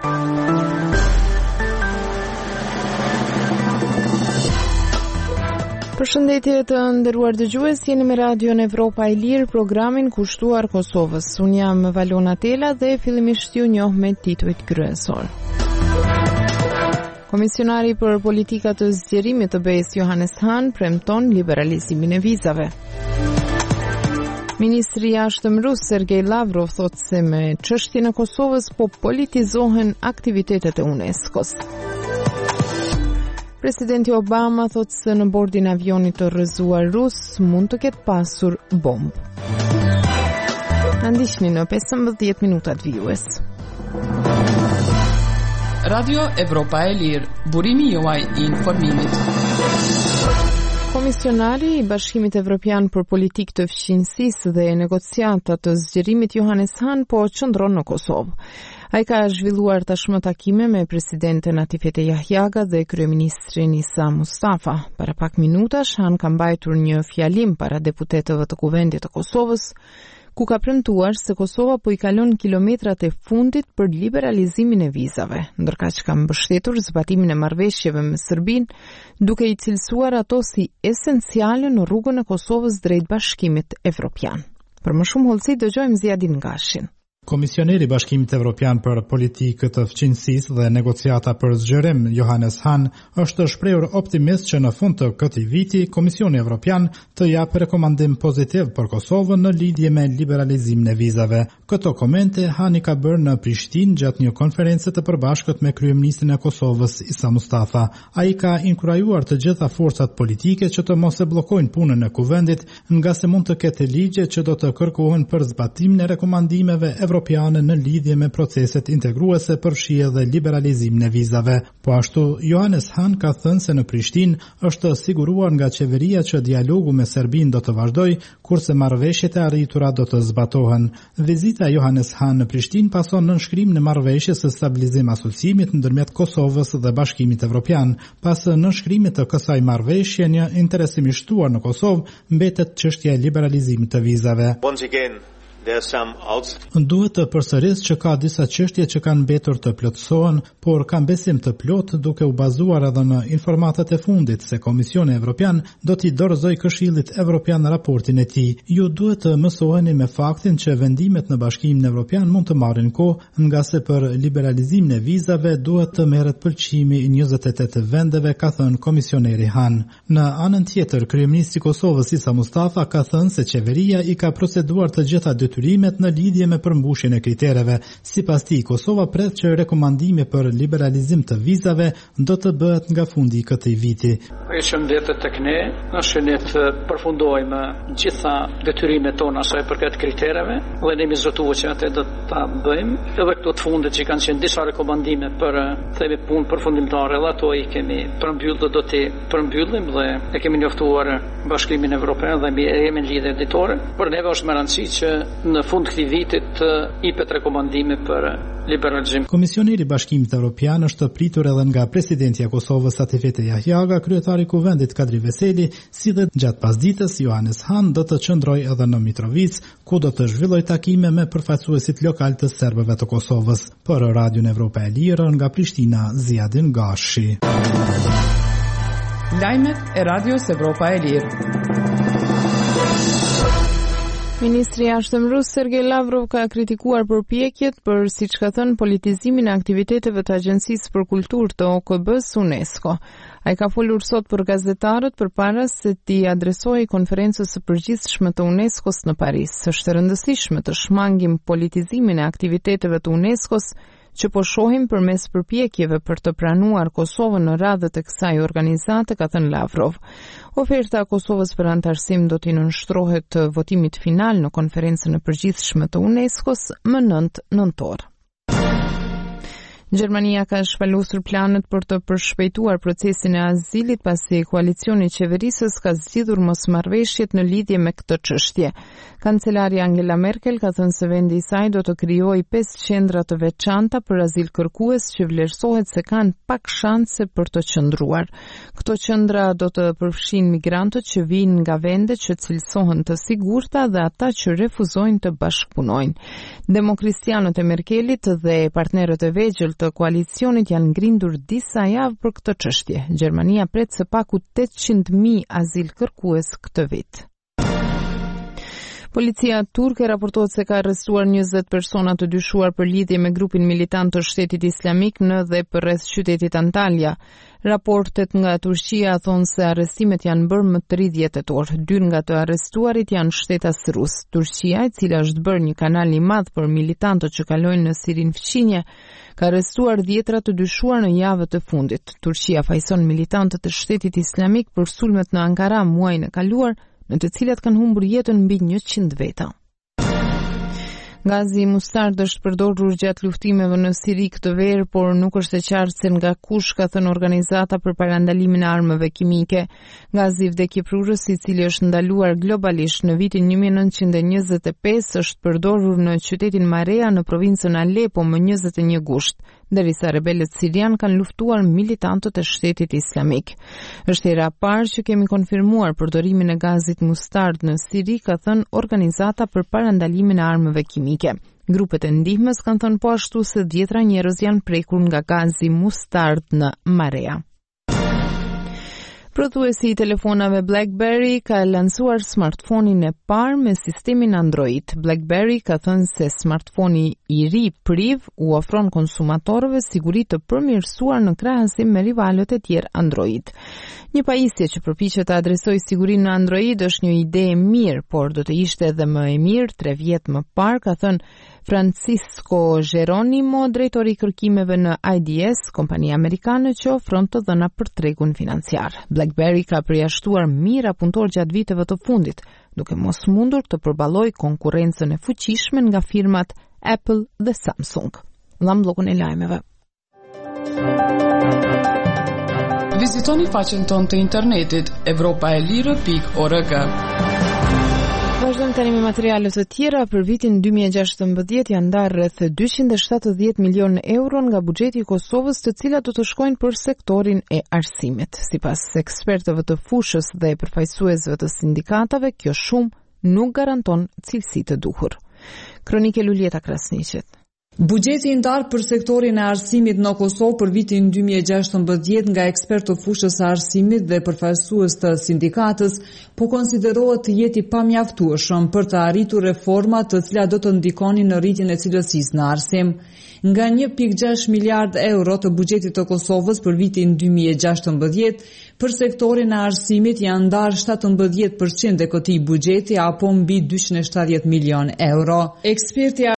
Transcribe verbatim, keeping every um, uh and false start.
Përshëndetje të nderuar dëgjues, jeni me Radion Evropa e Lirë, programin kushtuar Kosovës. Unë jam Valona Tela dhe fillimisht ju njoh me titujt kryesor. Komisionari për politikat të zgjerimit të B E S Johannes Hahn premton liberalizimin e vizave. Ministri i jashtëm rus Sergej Lavrov thotë se me çështjen e Kosovës po politizohen aktivitetet e UNESCO-s. Presidenti Obama thotë se në bordin avionit të rrëzuar rus mund të ketë pasur bombë. Na ndiqni në pesëmbëdhjetë minutat vijues. Radio Evropa e Lirë, burimi juaj i informimit. Komisionari i Bashkimit Evropian për Politikë të Fqinjësisë dhe negociata të zgjerimit Johannes Hahn po qëndron në Kosovë. Ai ka zhvilluar tashmë takime me presidenten Atifete Jahjaga dhe kryeministrin Isa Mustafa. Para pak minutash Hahn ka mbajtur një fjalim para deputetëve të Kuvendit të Kosovës, ku ka premtuar se Kosova po i kalon kilometrat e fundit për liberalizimin e vizave, ndërkaq ka mbështetur zbatimin e marrëveshjeve me Serbinë, duke i cilësuar ato si esenciale në rrugën e Kosovës drejt Bashkimit Evropian. Për më shumë hollësi dëgjojmë Ziadin Gashin. Komisioneri i Bashkimit Evropian për Politikë të Fqinjësisë dhe negociata për zgjerim Johannes Hahn është shprehur optimist që në fund të këtij viti Komisioni Evropian të japë rekomandim pozitiv për Kosovën në lidhje me liberalizimin e vizave. Këto komente Hahn i ka bërë në Prishtinë gjatë një konference të përbashkët me kryeministrin e Kosovës Isa Mustafa. Ai ka inkurajuar të gjitha forcat politike që të mos e bllokojnë punën e kuvendit, nga se mund të ketë ligje që do të kërkohen për zbatimin e rekomandimeve Evropiane në lidhje me proceset integruese për fshirje dhe liberalizimin e vizave. Po ashtu, Johannes Hahn ka thënë se në Prishtinë është siguruar nga qeveria që dialogu me Serbinë do të vazhdojë, kurse marrëveshjet e arritura do të zbatohen. Vizita e Johannes Hahn në Prishtinë pason nënshkrimin e marrëveshjes së stabilizim asociimit ndërmjet Kosovës dhe Bashkimit Evropian. Pas nënshkrimit të kësaj marrëveshje, një interesim i shtuar në Kosovë mbetet çështja e liberalizimit të vizave. Once again, Duhet të përsëris që ka disa çështje që kanë mbetur të plotësohen, por kam besim të plot duke u bazuar edhe në informatat e fundit se Komisioni Evropian do t'i dorëzojë Këshillit Evropian raportin e tij. Ju duhet të mësoheni me faktin që vendimet në Bashkimin Evropian mund të marrin kohë, nga se për liberalizimin e vizave duhet të merret pëlqimi i njëzet e tetë vendeve, ka thënë komisioneri Hahn. Në anën tjetër, kryeministri i Kosovës Isa Mustafa ka thënë se qeveria i ka proceduar të gjitha detyrimet në lidhje me përmbushjen e kritereve. Sipas tij, Kosova pret që rekomandimi për liberalizim të vizave do të bëhet nga fundi i këtij viti. Ishëm vetë tek ne, është ne të përfundojmë gjitha detyrimet tona sa i përket kritereve, dhe ne mi zotuar që atë do ta bëjmë. Edhe këto të fundit që kanë qenë disa rekomandime për themi punë përfundimtare, dhe ato i kemi përmbyllur dhe do të përmbyllim dhe e kemi njoftuar Bashkimin Evropian dhe jemi në lidhje ditore. Për neve është më rëndësi që në fund këtij vitit i pet rekomandime për liberalizim. Komisioneri i Bashkimit Evropian është pritur edhe nga presidenti i Kosovës Atifete Jahjaga, kryetari i Kuvendit Kadri Veseli, si dhe gjatë pasdites Johannes Hahn do të qëndrojë edhe në Mitrovic, ku do të zhvillojë takime me përfaqësuesit lokal të serbëve të Kosovës. Për Radion Evropa e Lirë nga Prishtina, Ziadin Gashi. Lajmet e Radios Evropa e Lirë. Ministri i jashtëm rus Sergej Lavrov ka kritikuar përpjekjet për, siç ka thënë, politizimin e aktiviteteve të Agjencisë për Kulturë të O K B-s UNESCO. Ai ka folur sot për gazetarët përpara se t'i adresojë konferencës së përgjithshme të UNESCO-s në Paris. Është e rëndësishme të shmangim politizimin e aktiviteteve të UNESCO-s që po shohim përmes përpjekjeve për të pranuar Kosovën në radhët e kësaj organizate, ka thënë Lavrov. Oferta e Kosovës për antarësim do t'i nënshtrohet votimit final në konferencën e përgjithshme të UNESCO-s më nëntë nëntor. Gjermania ka shpalosur planet për të përshpejtuar procesin e azilit pasi koalicioni i qeverisës ka zgjidhur mosmarrëveshjet në lidhje me këtë çështje. Kancelari Angela Merkel ka thënë se vendi i saj do të krijojë pesë qendra të veçanta për azil kërkues që vlerësohet se kanë pak shanse për të qëndruar. Këto qendra do të përfshin migrantët që vijnë nga vende që cilësohen të sigurta dhe ata që refuzojnë të bashkëpunojnë. Demokristianët e Merkelit dhe partnerët e vegjël të koalicionit janë ngrindur disa javë për këtë çështje. Gjermania pret së paku tetëqind mijë azil kërkues këtë vit. Policia turke raportohet se ka arrestuar njëzet persona të dyshuar për lidhje me grupin militant të Shtetit Islamik në dhe përreth qytetit Antalya. Raportet nga Turqia thonë se arrestimet janë bërë më tridhjetë tetor. Dy nga të arrestuarit janë shtetas rus. Turqia, e cila është bërë një kanal i madh për militantët që kalojnë në Sirin fqinje, ka arrestuar dhjetra të dyshuar në javët e fundit. Turqia fajson militantët të Shtetit Islamik për sulmet në Ankara muajin e kaluar, në të cilat kanë humbur jetën mbi njëqind veta. Gazi i mustard është përdorur gjatë luftimeve në Siri këtë verë, por nuk është e qartë se nga kush, ka thënë organizata për parandalimin e armëve kimike. Gazi i vdekjeprurës, i cili është ndaluar globalisht në vitin një mijë e nëntëqind e njëzet e pesë, është përdorur në qytetin Marea në provincën Alepo më njëzet e një gusht, derisa rebelët sirian kanë luftuar militantët e Shtetit Islamik. Është hera e parë që kemi konfirmuar përdorimin e gazit mustard në Siri, ka thënë organizata për parandalimin e armëve kimike. Grupet e ndihmës kanë thënë po ashtu se dhjetra njerëz janë prekur nga gazi mustard në Marea. Prodhuesi i telefonave BlackBerry ka lansuar smartphonin e parë me sistemin Android. BlackBerry ka thënë se smartphoni i ri Priv u ofron konsumatorëve siguri të përmirësuar në krahasim me rivalët e tjerë Android. Një pajisje që përpiqet të adresojë sigurinë në Android është një ide e mirë, por do të ishte edhe më e mirë tre vjet më parë, ka thënë Francisco Geronimo, drejtori i kërkimeve në I D S, kompania amerikane që ofron të dhëna për tregun financiar. BlackBerry ka përjashtuar mira punëtor gjatë viteve të fundit, duke mos mundur të përballojë konkurrencën e fuqishme nga firmat Apple dhe Samsung. Dham bllokun e lajmeve. Vizitoni faqen tonë të internetit evropa e lirë pikë org. Vazhdojmë tani me materialet të tjera. Për vitin dy mijë e gjashtëmbëdhjetë janë ndarë rreth dyqind e shtatëdhjetë milionë euro nga buxheti i Kosovës, të cilat do të shkojnë për sektorin e arsimit. Sipas ekspertëve të fushës dhe përfaqësuesve të sindikatave, kjo shumë nuk garanton cilësi të duhur. Kronike Lulieta Krasniqet. Buxheti i ndarë për sektorin e arsimit në Kosovë për vitin dy mijë e gjashtëmbëdhjetë nga ekspertë të fushës së arsimit dhe përfaqësues të sindikatës po konsiderohet të jetë i pamjaftueshëm për të arritur reforma të cilat do të ndikonin në rritjen e cilësisë në arsim. Nga një pikë gjashtë miliard euro të buxhetit të Kosovës për vitin dy mijë e gjashtëmbëdhjetë, për sektorin e arsimit janë ndarë shtatëmbëdhjetë përqind e këtij buxheti, apo mbi dyqind e shtatëdhjetë milion euro. Eksperti